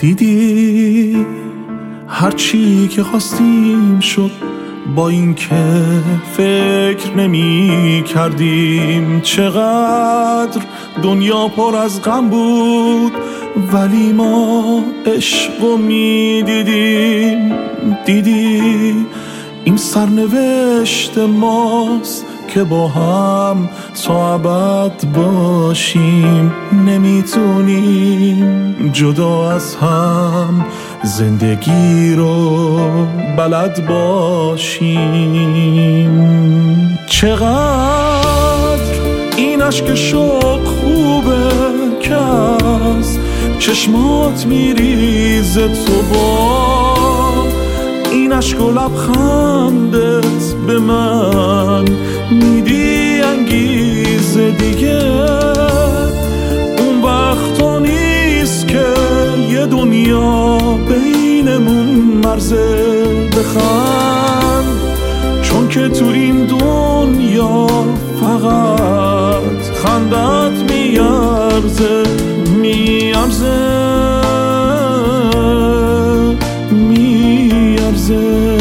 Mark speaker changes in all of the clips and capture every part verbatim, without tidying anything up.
Speaker 1: دیدی هرچی که خواستیم شد، با این که فکر نمی کردیم چقدر دنیا پر از غم بود، ولی ما عشقو می دیدیم. دیدی این سرنوشت ماست که با هم تا ابد باشیم، نمیتونیم جدا از هم زندگی رو بلد باشیم. چقدر این عشق شوق خوبه که از چشمات میریزه، تو با این عشق و لبخندت به من میدی انگیزه. دیگه اون وقتا نیست که یه دنیا بینمون مرزه، بخند چون که تو این دنیا فقط خندت میارزه، میارزه میارزه.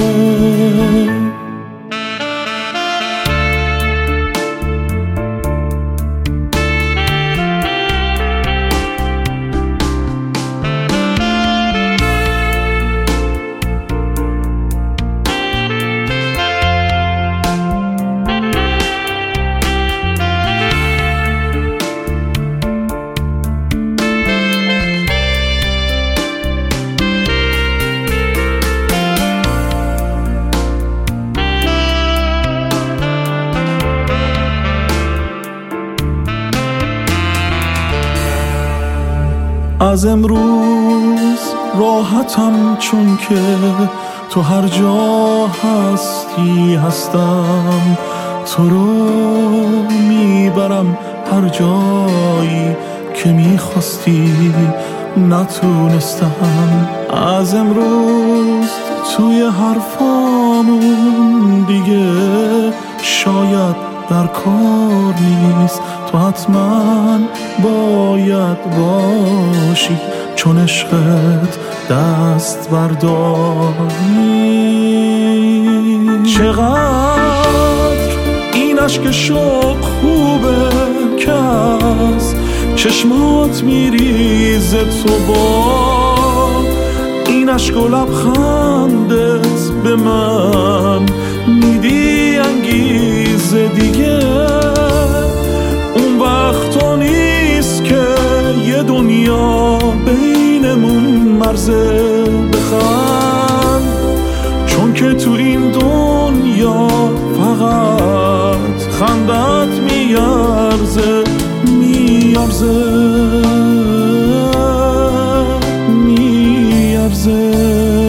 Speaker 1: از امروز راحتم چون که تو هر جا هستی هستم، تو رو میبرم هر جایی که میخواستی نتونستم. از امروز توی حرفامون دیگه شاید در کار نیست، تو حتما باید باشی چون عشقت دست برداری. چقدر این عشق شوق خوبه که از چشمات میریزه، تو با این عشق و لبخندت به من میدی انگیزه. دیگه اون وقتا نیست که یه دنیا بینمون مرزه، بخند چون که تو این دنیا فقط خندت میارزه، میارزه میارزه.